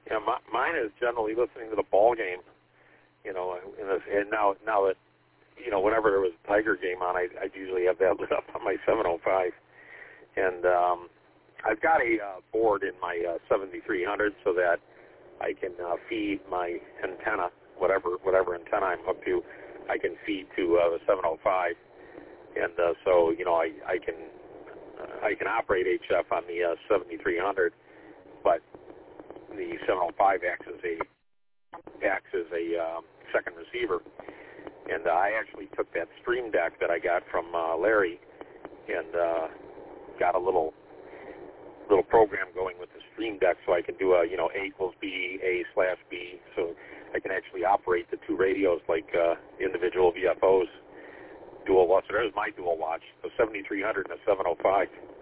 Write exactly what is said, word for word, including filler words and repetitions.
Yeah, my, mine is generally listening to the ball game. You know, and, and now now that you know, whenever there was a Tiger game on, I I usually have that lit up on my seven oh five, and um, I've got a uh, board in my uh, seventy-three hundred so that I can uh, feed my antenna, whatever whatever antenna I'm hooked to, I can feed to uh, the seven oh five, and uh, so you know I I can uh, I can operate H F on the uh, seventy-three hundred, but the seven oh five acts as a acts as a um, second receiver, and uh, I actually took that Stream Deck that I got from uh, Larry, and uh, got a little little program going with the Stream Deck, so I can do a you know A equals B, A slash B, so I can actually operate the two radios like uh, individual V F Os, dual watch. So there's my dual watch, the seventy-three hundred and the seven oh five.